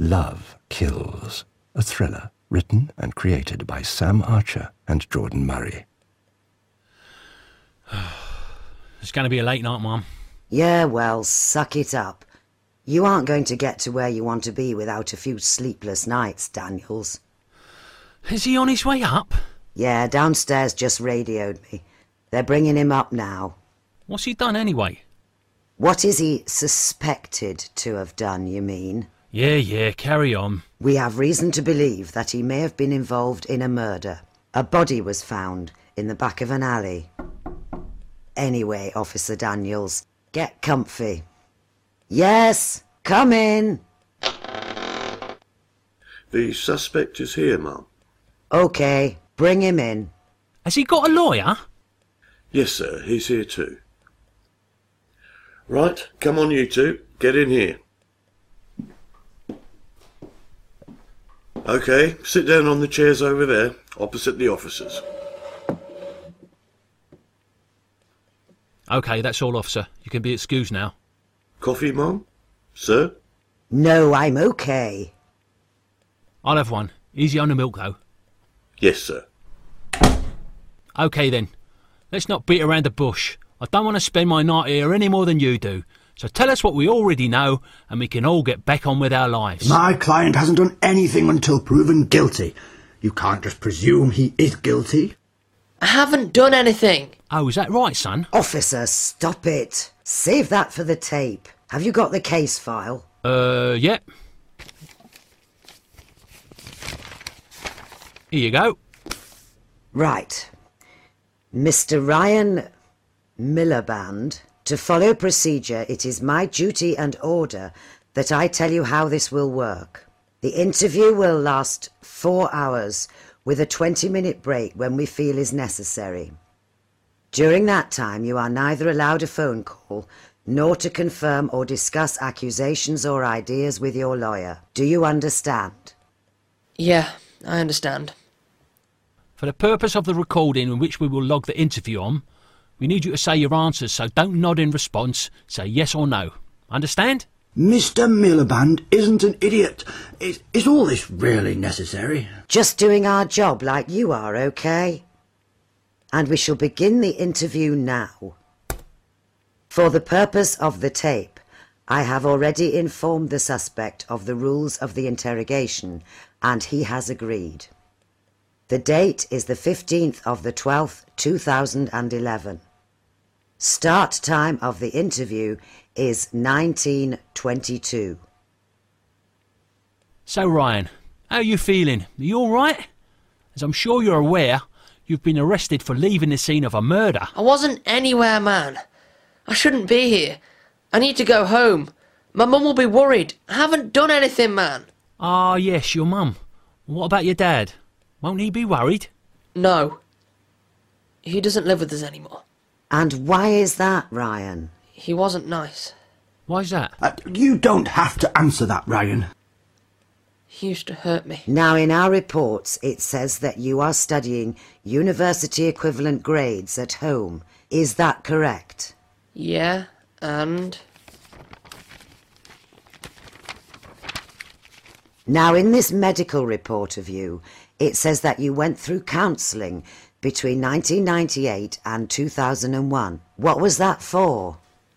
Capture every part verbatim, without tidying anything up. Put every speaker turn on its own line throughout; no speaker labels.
Love Kills, a thriller written and created by Sam Archer and Jordan Murray.
It's going to be a late night, Mum.
Yeah, well, suck it up. You aren't going to get to where you want to be without a few sleepless nights, Daniels.
Is he on his way up?
Yeah, downstairs just radioed me. They're bringing him up now.
What's he done anyway?
What is he suspected to have done, you mean?
Yeah, yeah, carry on.
We have reason to believe that he may have been involved in a murder. A body was found in the back of an alley. Anyway, Officer Daniels, get comfy. Yes, come in.
The suspect is here, Mum.
OK, bring him in.
Has he got a lawyer?
Yes, sir, he's here too. Right, come on you two, get in here. OK, sit down on the chairs over there, opposite the officers.
OK, that's all, officer. You can be excused now.
Coffee, Mum? Sir?
No, I'm OK.
I'll have one. Easy on the milk, though.
Yes, sir.
OK, then. Let's not beat around the bush. I don't want to spend my night here any more than you do. So tell us what we already know, and we can all get back on with our lives.
My client hasn't done anything until proven guilty. You can't just presume he is guilty.
I haven't done anything.
Oh, is that right, son?
Officer, stop it. Save that for the tape. Have you got the case file?
Uh, yeah. Here you go.
Right. Mister Ryan Miliband, to follow procedure, it is my duty and order that I tell you how this will work. The interview will last four hours, with a twenty-minute break when we feel is necessary. During that time, you are neither allowed a phone call, nor to confirm or discuss accusations or ideas with your lawyer. Do you understand?
Yeah, I understand.
For the purpose of the recording in which we will log the interview on, we need you to say your answers, so don't nod in response. Say yes or no. Understand?
Mister Miliband isn't an idiot. Is, is all this really necessary?
Just doing our job like you are, OK? And we shall begin the interview now. For the purpose of the tape, I have already informed the suspect of the rules of the interrogation, and he has agreed. The date is the fifteenth of the twelfth, two thousand eleven. Start time of the interview is nineteen twenty-two.
So, Ryan, how are you feeling? Are you all right? As I'm sure you're aware, you've been arrested for leaving the scene of a murder.
I wasn't anywhere, man. I shouldn't be here. I need to go home. My mum will be worried. I haven't done anything, man.
Ah, yes, your mum. What about your dad? Won't he be worried?
No. He doesn't live with us anymore.
And why is that, Ryan?
He wasn't nice.
Why's that?
Uh, you don't have to answer that, Ryan.
He used to hurt me.
Now, in our reports, it says that you are studying university equivalent grades at home. Is that correct?
Yeah, and...
Now, in this medical report of you, it says that you went through counselling between nineteen ninety-eight and two thousand one. What was that for?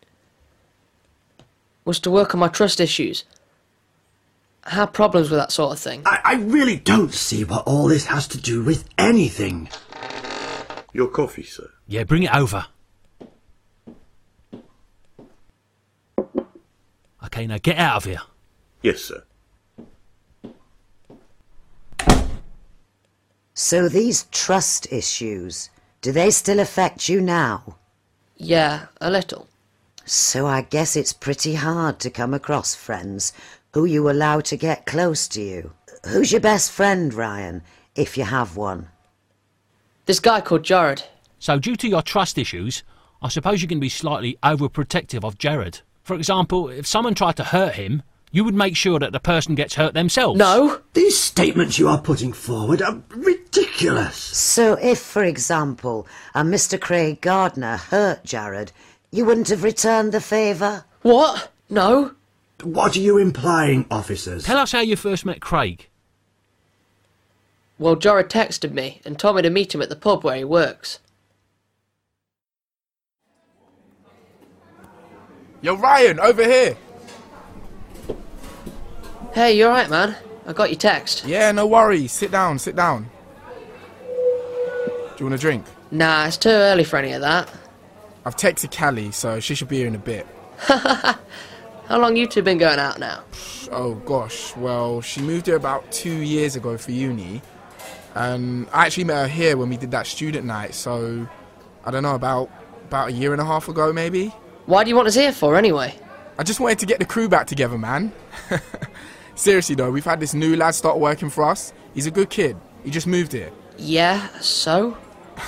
Was to work on my trust issues. I had problems with that sort of thing.
I, I really don't see what all this has to do with anything.
Your coffee, sir.
Yeah, bring it over. OK, now get out of here.
Yes, sir.
So these trust issues, do they still affect you now?
Yeah, a little.
So I guess it's pretty hard to come across friends who you allow to get close to you. Who's your best friend, Ryan, if you have one?
This guy called Jared.
So due to your trust issues, I suppose you can be slightly overprotective of Jared. For example, if someone tried to hurt him, you would make sure that the person gets hurt themselves.
No!
These statements you are putting forward are ridiculous.
So if, for example, a Mister Craig Gardner hurt Jared, you wouldn't have returned the favour?
What? No?
What are you implying, officers?
Tell us how you first met Craig.
Well, Jorah texted me and told me to meet him at the pub where he works.
Yo, Ryan, over here.
Hey, you alright, man? I got your text.
Yeah, no worries. Sit down, sit down. Do you want a drink?
Nah, it's too early for any of that.
I've texted Callie, so she should be here in a bit.
How long you two been going out now?
Oh, gosh. Well, she moved here about two years ago for uni. And I actually met her here when we did that student night, so... I don't know, about, about a year and a half ago, maybe?
Why do you want us here for, anyway?
I just wanted to get the crew back together, man. Seriously, though, we've had this new lad start working for us. He's a good kid. He just moved here.
Yeah, so?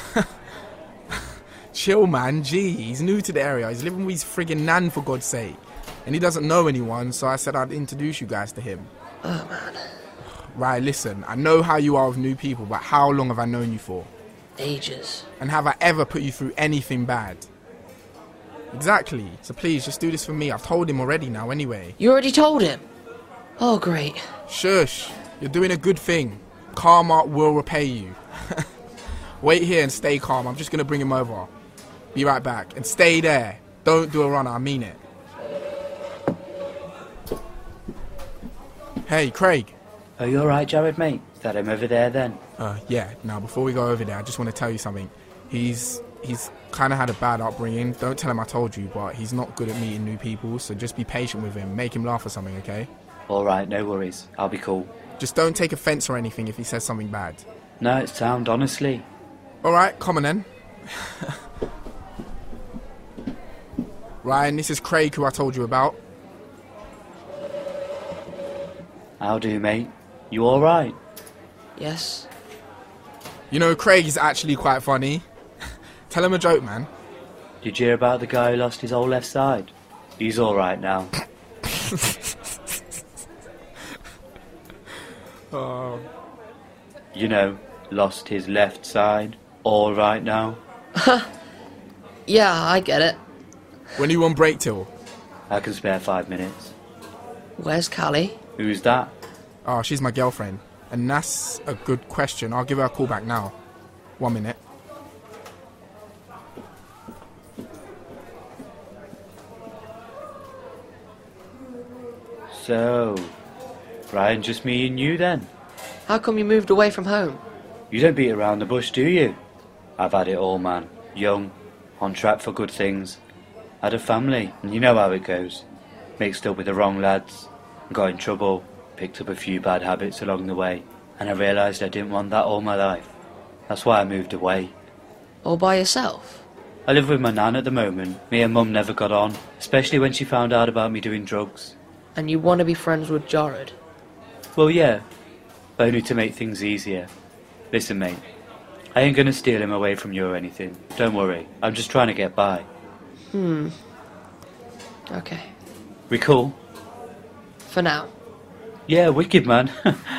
Chill, man. Gee, he's new to the area. He's living with his friggin' nan, for God's sake. And he doesn't know anyone, so I said I'd introduce you guys to him.
Oh, man.
Right, listen, I know how you are with new people, but how long have I known you for?
Ages.
And have I ever put you through anything bad? Exactly. So please, just do this for me. I've told him already now, anyway.
You already told him? Oh, great.
Shush. You're doing a good thing. Karma will repay you. Wait here and stay calm. I'm just going to bring him over. Be right back. And stay there. Don't do a runner. I mean it. Hey, Craig.
Are you alright, Jared, mate? Is that him over there, then?
Uh, yeah. Now, before we go over there, I just want to tell you something. He's he's kind of had a bad upbringing. Don't tell him I told you, but he's not good at meeting new people, so just be patient with him. Make him laugh or something, okay?
Alright, no worries. I'll be cool.
Just don't take offence or anything if he says something bad.
No, it's sound, honestly.
Alright, come on then. Ryan, this is Craig, who I told you about.
How do, mate? You alright?
Yes.
You know, Craig is actually quite funny. Tell him a joke, man.
Did you hear about the guy who lost his whole left side? He's alright now.
Oh.
You know, lost his left side. Alright now.
Yeah, I get it.
When you on break till?
I can spare five minutes.
Where's Callie?
Who's that?
Oh, she's my girlfriend. And that's a good question. I'll give her a call back now. One minute.
So, Brian, just me and you then?
How come you moved away from home?
You don't beat around the bush, do you? I've had it all, man. Young, on track for good things. Had a family, and you know how it goes. Mixed up with the wrong lads, got in trouble, picked up a few bad habits along the way, and I realised I didn't want that all my life. That's why I moved away.
All by yourself?
I live with my nan at the moment. Me and Mum never got on, especially when she found out about me doing drugs.
And you want to be friends with Jared?
Well, yeah, but only to make things easier. Listen, mate, I ain't gonna steal him away from you or anything. Don't worry, I'm just trying to get by.
Hmm. Okay.
We cool?
For now.
Yeah, wicked, man.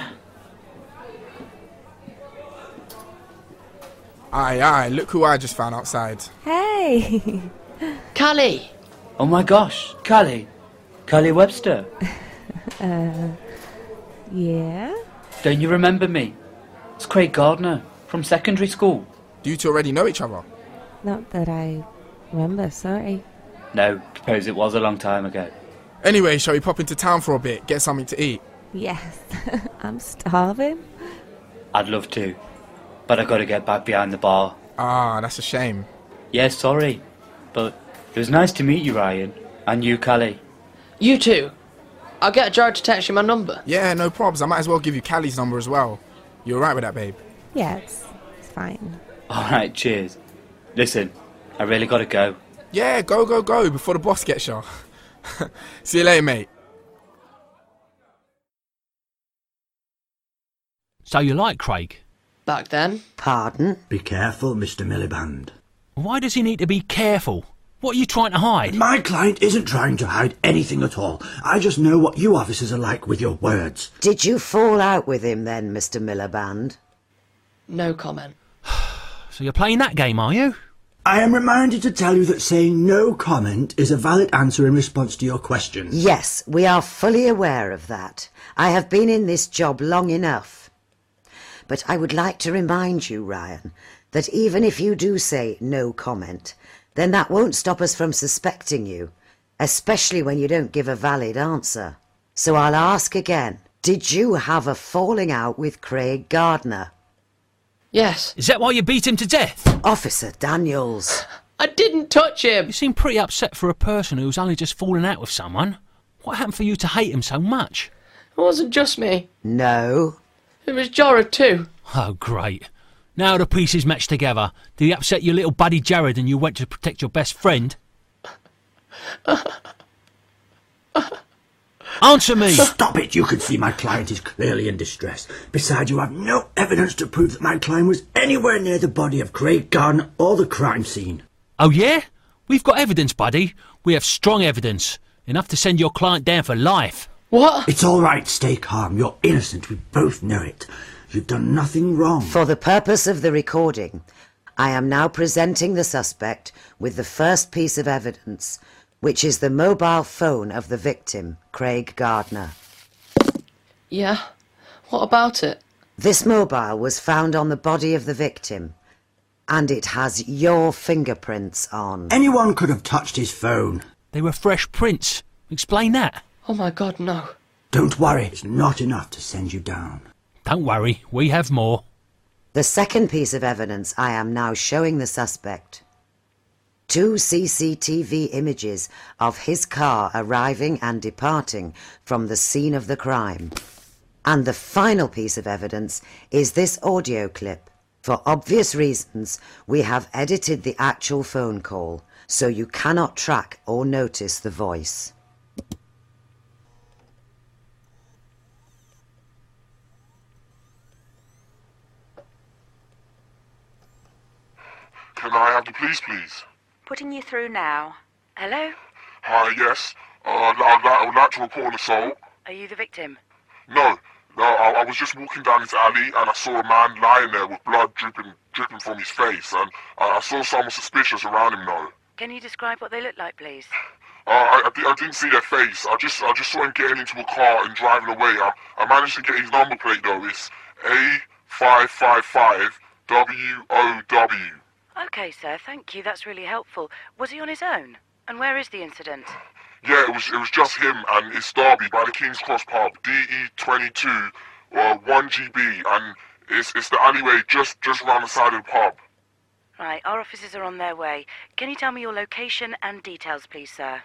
Aye, aye, look who I just found outside.
Hey!
Callie!
Oh my gosh, Callie. Callie Webster.
uh, yeah?
Don't you remember me? It's Craig Gardner, from secondary school.
Do you two already know each other?
Not that I remember, sorry.
No, suppose it was a long time ago.
Anyway, shall we pop into town for a bit, get something to eat?
Yes, I'm starving.
I'd love to, but I gotta get back behind the bar.
Ah, that's a shame.
Yeah, sorry, but it was nice to meet you, Ryan, and you, Callie.
You too. I'll get Jared to text you my number.
Yeah, no probs. I might as well give you Callie's number as well. You alright with that, babe?
Yeah, it's, it's fine.
Alright, cheers. Listen, I really gotta go.
Yeah, go, go, go, before the boss gets you. See you later, mate.
So you like Craig?
Back then?
Pardon?
Be careful, Mister Miliband.
Why does he need to be careful? What are you trying to hide?
My client isn't trying to hide anything at all. I just know what you officers are like with your words.
Did you fall out with him then, Mister Miliband?
No comment.
So you're playing that game, are you?
I am reminded to tell you that saying no comment is a valid answer in response to your questions.
Yes, we are fully aware of that. I have been in this job long enough. But I would like to remind you, Ryan, that even if you do say no comment, then that won't stop us from suspecting you, especially when you don't give a valid answer. So I'll ask again, did you have a falling out with Craig Gardner?
Yes.
Is that why you beat him to death?
Officer Daniels.
I didn't touch him.
You seem pretty upset for a person who's only just fallen out with someone. What happened for you to hate him so much?
It wasn't just me.
No.
It was Jorah too.
Oh, great. Now the pieces match together. Did he upset your little buddy Jared and you went to protect your best friend? Answer me!
Stop it! You can see my client is clearly in distress. Besides, you have no evidence to prove that my client was anywhere near the body of Craig Gardner or the crime scene.
Oh, yeah? We've got evidence, buddy. We have strong evidence. Enough to send your client down for life.
What?
It's all right. Stay calm. You're innocent. We both know it. You've done nothing wrong.
For the purpose of the recording, I am now presenting the suspect with the first piece of evidence, which is the mobile phone of the victim, Craig Gardner.
Yeah? What about it?
This mobile was found on the body of the victim, and it has your fingerprints on.
Anyone could have touched his phone.
They were fresh prints. Explain that.
Oh my God, no.
Don't worry, it's not enough to send you down.
Don't worry, we have more.
The second piece of evidence I am now showing the suspect. Two C C T V images of his car arriving and departing from the scene of the crime. And the final piece of evidence is this audio clip. For obvious reasons, we have edited the actual phone call, so you cannot track or notice the voice.
Can I have the police, please?
Putting you through now. Hello?
Hi, yes. Uh, I'd, like, I would like to report an assault.
Are you the victim?
No, no, I, I was just walking down this alley and I saw a man lying there with blood dripping dripping from his face, and I, I saw someone suspicious around him, though.
Can you describe what they look like, please?
Uh, I, I, di- I didn't see their face. I just I just saw him getting into a car and driving away. I, I managed to get his number plate, though. It's A five five five W O W.
Okay, sir, thank you. That's really helpful. Was he on his own? And where is the incident?
Yeah, it was it was just him, and it's Derby by the King's Cross pub, D E twenty-two, uh, one G B, and it's it's the alleyway just just around the side of the pub.
Right, our officers are on their way. Can you tell me your location and details, please, sir?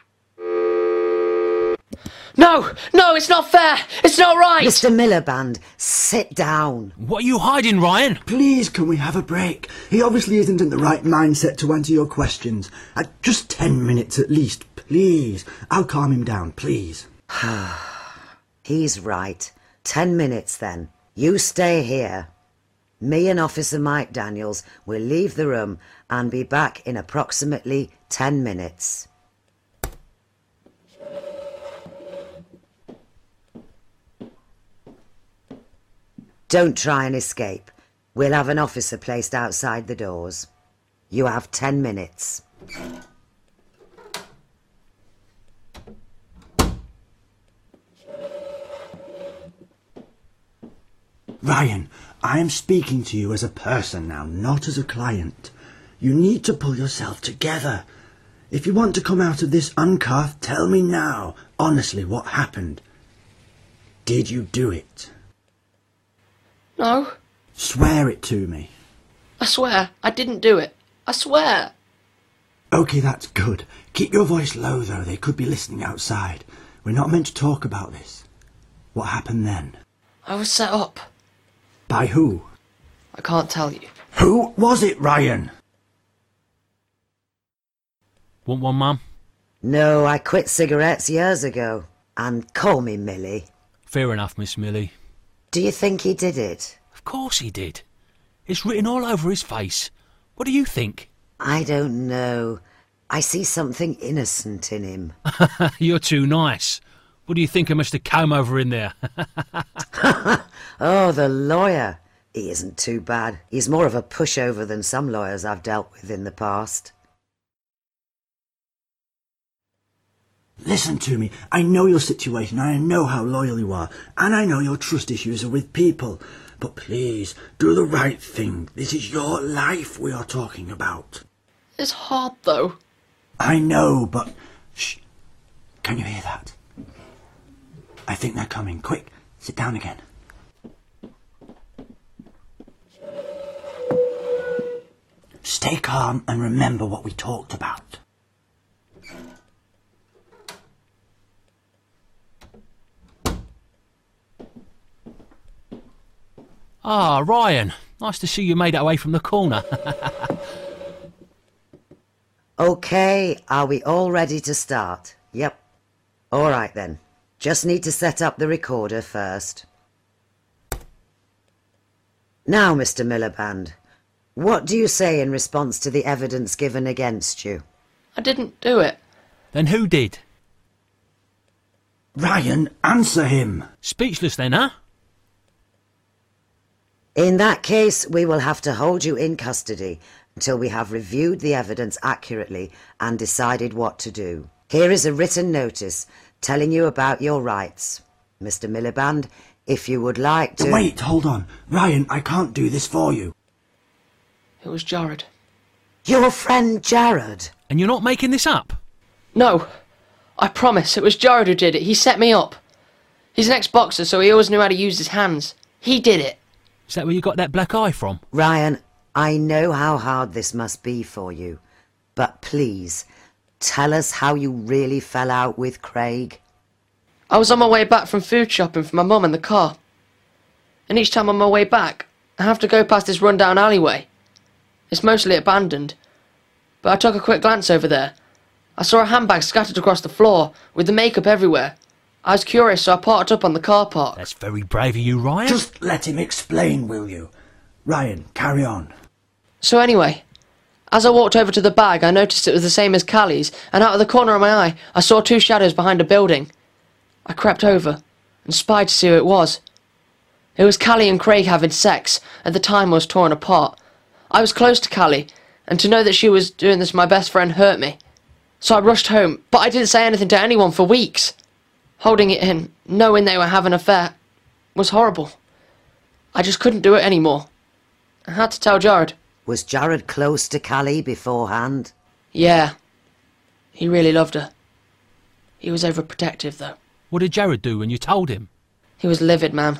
No! No, it's not fair! It's not right!
Mister Miliband, sit down.
What are you hiding, Ryan?
Please, can we have a break? He obviously isn't in the right mindset to answer your questions. Uh, just ten minutes at least, please. I'll calm him down, please.
He's right. Ten minutes, then. You stay here. Me and Officer Mike Daniels will leave the room and be back in approximately ten minutes. Don't try and escape. We'll have an officer placed outside the doors. You have ten minutes.
Ryan, I am speaking to you as a person now, not as a client. You need to pull yourself together. If you want to come out of this uncouth, tell me now, honestly, what happened. Did you do it?
No.
Swear it to me.
I swear, I didn't do it. I swear.
OK, that's good. Keep your voice low, though. They could be listening outside. We're not meant to talk about this. What happened then?
I was set up.
By who?
I can't tell you.
Who was it, Ryan?
Want one, Mum?
No, I quit cigarettes years ago. And call me Millie.
Fair enough, Miss Millie.
Do you think he did it?
Of course he did. It's written all over his face. What do you think?
I don't know. I see something innocent in him.
You're too nice. What do you think of Mister Combe-over in there?
Oh, the lawyer. He isn't too bad. He's more of a pushover than some lawyers I've dealt with in the past.
Listen to me. I know your situation. I know how loyal you are. And I know your trust issues are with people. But please, do the right thing. This is your life we are talking about.
It's hard, though.
I know, but... Shh. Can you hear that? I think they're coming. Quick, sit down again. Stay calm and remember what we talked about.
Ah, Ryan. Nice to see you made it away from the corner.
Okay, are we all ready to start? Yep. All right then. Just need to set up the recorder first. Now, Mister Miliband, what do you say in response to the evidence given against you?
I didn't do it.
Then who did?
Ryan, answer him.
Speechless then, huh?
In that case, we will have to hold you in custody until we have reviewed the evidence accurately and decided what to do. Here is a written notice telling you about your rights. Mister Miliband, if you would like to...
Wait, hold on. Ryan, I can't do this for you.
It was Jared.
Your friend Jared?
And you're not making this up?
No. I promise, it was Jared who did it. He set me up. He's an ex-boxer, so he always knew how to use his hands. He did it.
Is that where you got that black eye from?
Ryan, I know how hard this must be for you, but please, tell us how you really fell out with Craig.
I was on my way back from food shopping for my mum in the car. And each time on my way back, I have to go past this run-down alleyway. It's mostly abandoned. But I took a quick glance over there. I saw a handbag scattered across the floor, with the makeup everywhere. I was curious, so I parked up on the car park.
That's very brave of you, Ryan.
Just let him explain, will you? Ryan, carry on.
So anyway, as I walked over to the bag, I noticed it was the same as Callie's, and out of the corner of my eye, I saw two shadows behind a building. I crept over and spied to see who it was. It was Callie and Craig having sex. At the time, I was torn apart. I was close to Callie, and to know that she was doing this to my best friend hurt me. So I rushed home, but I didn't say anything to anyone for weeks. Holding it in, knowing they were having an affair, was horrible. I just couldn't do it anymore. I had to tell Jared.
Was Jared close to Callie beforehand?
Yeah. He really loved her. He was overprotective, though.
What did Jared do when you told him?
He was livid, man.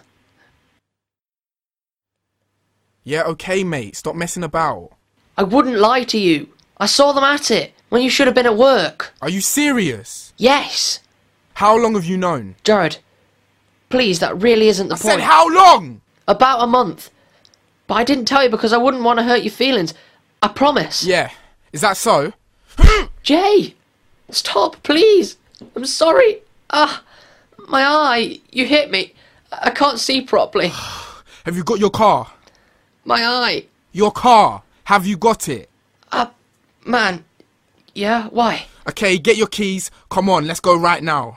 Yeah, okay, mate. Stop messing about.
I wouldn't lie to you. I saw them at it, when you should have been at work.
Are you serious?
Yes.
How long have you known?
Jared, please, that really isn't the
I
point.
said how long?
About a month. But I didn't tell you because I wouldn't want to hurt your feelings. I promise.
Yeah. Is that so?
Jay! Stop, please. I'm sorry. Ah, my eye. You hit me. I can't see properly.
Have you got your car?
My eye.
Your car. Have you got it?
Uh, man. Yeah, why?
Okay, get your keys. Come on, let's go right now.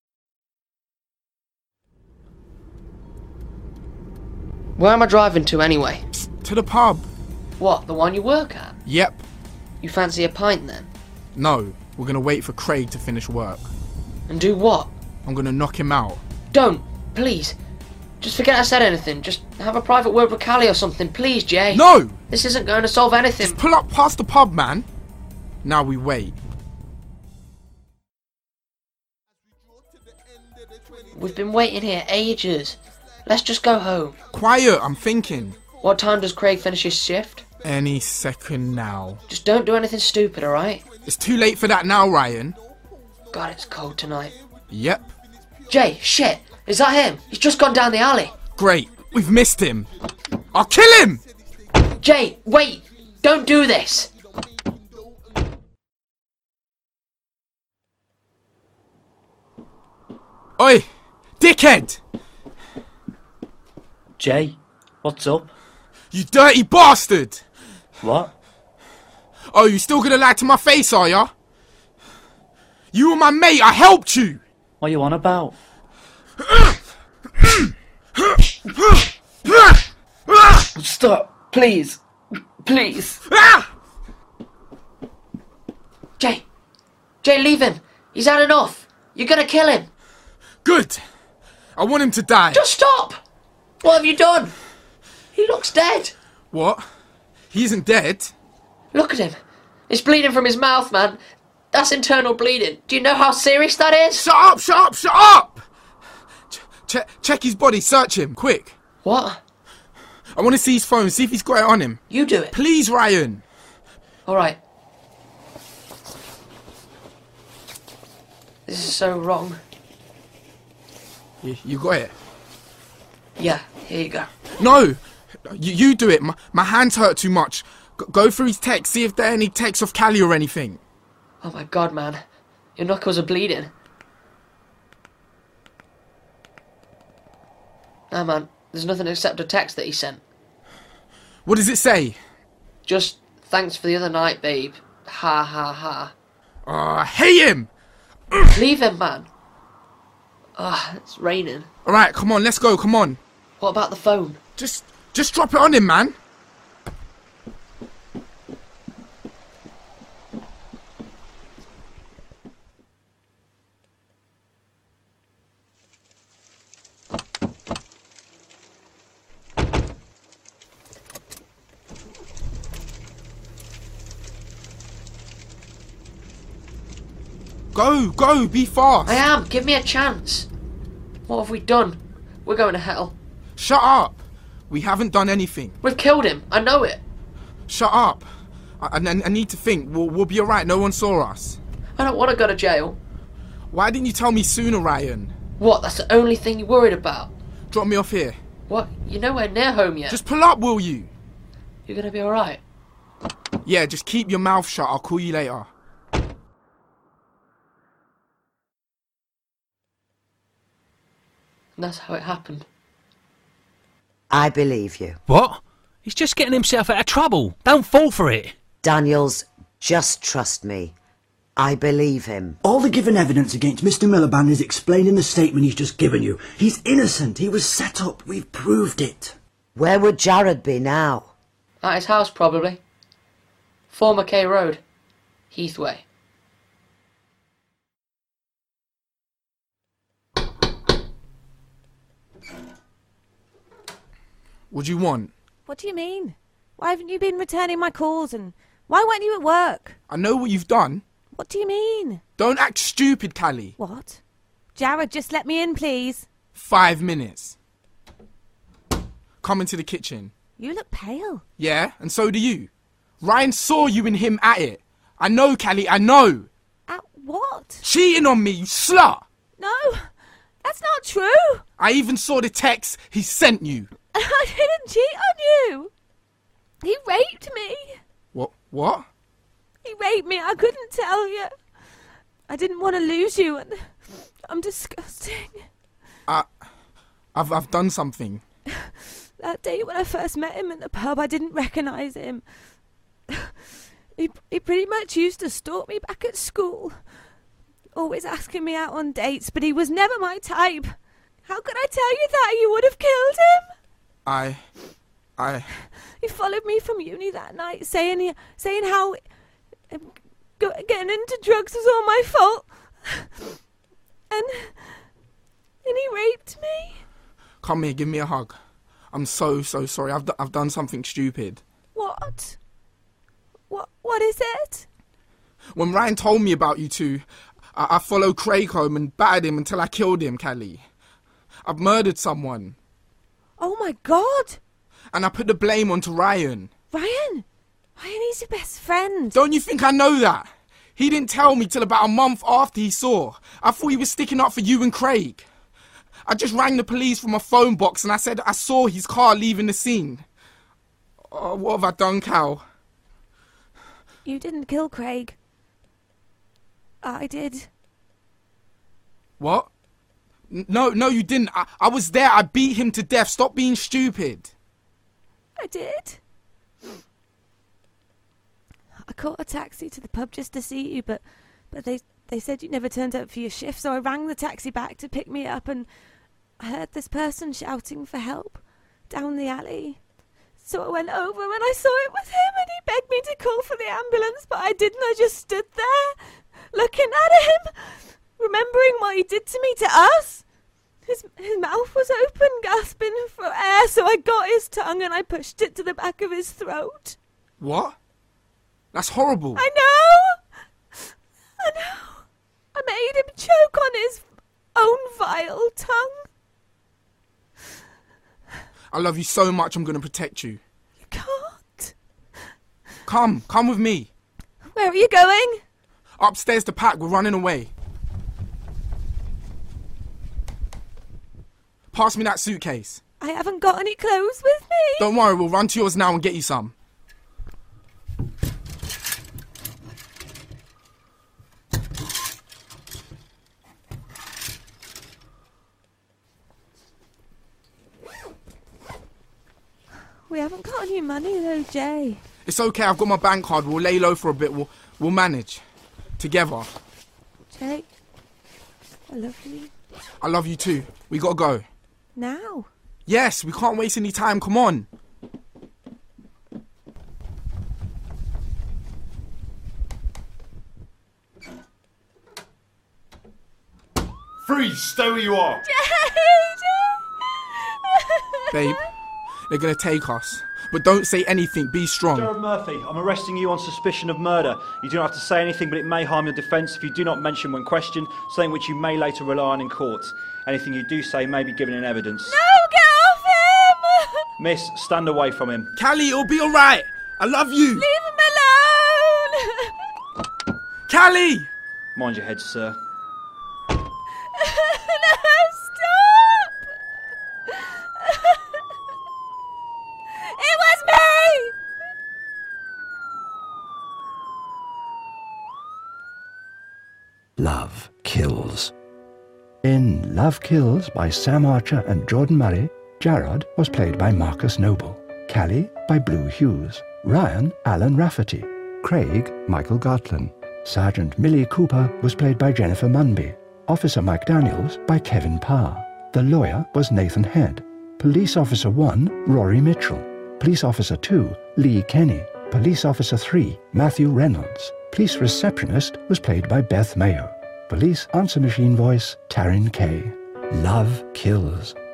Where am I driving to anyway?
To the pub.
What, the one you work at?
Yep.
You fancy a pint then?
No, we're gonna wait for Craig to finish work.
And do what?
I'm gonna knock him out.
Don't, please. Just forget I said anything. Just have a private word with Callie or something, please, Jay.
No!
This isn't going to solve anything.
Just pull up past the pub, man. Now we wait.
We've been waiting here ages. Let's just go home.
Quiet, I'm thinking.
What time does Craig finish his shift?
Any second now.
Just don't do anything stupid, alright?
It's too late for that now, Ryan.
God, it's cold tonight.
Yep.
Jay, shit! Is that him? He's just gone down the alley.
Great, we've missed him. I'll kill him!
Jay, wait! Don't do this!
Oi! Dickhead!
Jay, what's up?
You dirty bastard!
What?
Oh, you still gonna lie to my face, are ya? You were my mate, I helped you!
What are you on about?
Stop, please. Please. Jay! Jay, leave him! He's had enough! You're gonna kill him.
Good. I want him to die.
Just stop! What have you done? He looks dead.
What? He isn't dead.
Look at him. It's bleeding from his mouth, man. That's internal bleeding. Do you know how serious that is?
Shut up, shut up, shut up! Ch- check, check his body, search him, quick.
What?
I want to see his phone, see if he's got it on him.
You do it.
Please, Ryan.
All right. This is so wrong.
You, you got it?
Yeah, here you go.
No! You, you do it. My, my hands hurt too much. G- go through his texts, see if there are any texts of Callie or anything.
Oh my god, man. Your knuckles are bleeding. Nah, man. There's nothing except a text that he sent.
What does it say?
Just, thanks for the other night, babe. Ha ha ha.
Oh, I hate him!
Leave him, man. Ah, it's raining.
Alright, come on, let's go, come on.
What about the phone?
Just, just drop it on him, man. Go, go, be fast.
I am. Give me a chance. What have we done? We're going to hell.
Shut up. We haven't done anything.
We've killed him. I know it.
Shut up. I, I, I need to think. We'll, we'll be alright. No one saw us.
I don't want to go to jail.
Why didn't you tell me sooner, Ryan?
What? That's the only thing you're worried about?
Drop me off here.
What? You're nowhere near home yet.
Just pull up, will you?
You're going to be alright?
Yeah, just keep your mouth shut. I'll call you later.
And that's how it happened.
I believe you.
What? He's just getting himself out of trouble. Don't fall for it.
Daniels, just trust me. I believe him.
All the given evidence against Mister Miliband is explained in the statement he's just given you. He's innocent. He was set up. We've proved it.
Where would Jared be now?
At his house, probably. four McKay Road. Heathway.
What do you want?
What do you mean? Why haven't you been returning my calls, and why weren't you at work?
I know what you've done.
What do you mean?
Don't act stupid, Callie.
What? Jared, just let me in, please.
Five minutes. Come into the kitchen.
You look pale.
Yeah, and so do you. Ryan saw you and him at it. I know, Callie, I know.
At what?
Cheating on me, you slut.
No, that's not true.
I even saw the text he sent you.
I didn't cheat on you. He raped me.
What? What?
He raped me. I couldn't tell you. I didn't want to lose you, and I'm disgusting.
I, I've, I've done something.
That day when I first met him in the pub, I didn't recognise him. He, he pretty much used to stalk me back at school. Always asking me out on dates, but he was never my type. How could I tell you that? You would have killed him.
I... I...
He followed me from uni that night, saying saying how um, go, getting into drugs was all my fault. And... and he raped me.
Come here, give me a hug. I'm so, so sorry. I've, d- I've done something stupid.
What? What? What is it?
When Ryan told me about you two, I, I followed Craig home and battered him until I killed him, Callie. I've murdered someone.
Oh my God!
And I put the blame onto Ryan.
Ryan? Ryan, he's your best friend.
Don't you think I know that? He didn't tell me till about a month after he saw. I thought he was sticking up for you and Craig. I just rang the police from a phone box and I said I saw his car leaving the scene. Oh, what have I done, Cal?
You didn't kill Craig. I did.
What? N- No, no, you didn't. I, I was there. I beat him to death. Stop being stupid.
I did. I caught a taxi to the pub just to see you, but but they they said you never turned up for your shift, so I rang the taxi back to pick me up, and I heard this person shouting for help down the alley. So I went over and I saw it was him, and he begged me to call for the ambulance, but I didn't. I just stood there looking at him. remembering what he did to me, to us. His, his mouth was open, gasping for air, so I got his tongue and I pushed it to the back of his throat.
What? That's horrible.
I know! I know. I made him choke on his own vile tongue.
I love you so much, I'm going to protect you.
You can't.
Come, come with me.
Where are you going?
Upstairs to pack, we're running away. Pass me that suitcase.
I haven't got any clothes with me.
Don't worry, we'll run to yours now and get you some.
We haven't got any money though, Jay.
It's okay, I've got my bank card. We'll lay low for a bit. We'll, we'll manage. Together.
Jay, I love you.
I love you too. We gotta go.
Now?
Yes, we can't waste any time. Come on.
Freeze! Stay where you are.
Babe, they're gonna take us. But don't say anything. Be strong.
Gerard Murphy, I'm arresting you on suspicion of murder. You do not have to say anything, but it may harm your defence if you do not mention when questioned, something which you may later rely on in court. Anything you do say may be given in evidence.
No, get off him!
Miss, stand away from him.
Callie, it'll be alright. I love you.
Leave him alone!
Callie!
Mind your head, sir.
No, stop! It was me!
Love Kills. In Love Kills by Sam Archer and Jordan Murray, Gerard was played by Marcus Noble, Callie by Blue Hughes, Ryan Alan Rafferty, Craig Michael Gartlin, Sergeant Millie Cooper was played by Jennifer Munby, Officer Mike Daniels by Kevin Parr, the lawyer was Nathan Head, Police Officer one Rory Mitchell, Police Officer two Lee Kenny, Police Officer three Matthew Reynolds, Police Receptionist was played by Beth Mayo, Police Answer Machine Voice Taryn Kay. Love Kills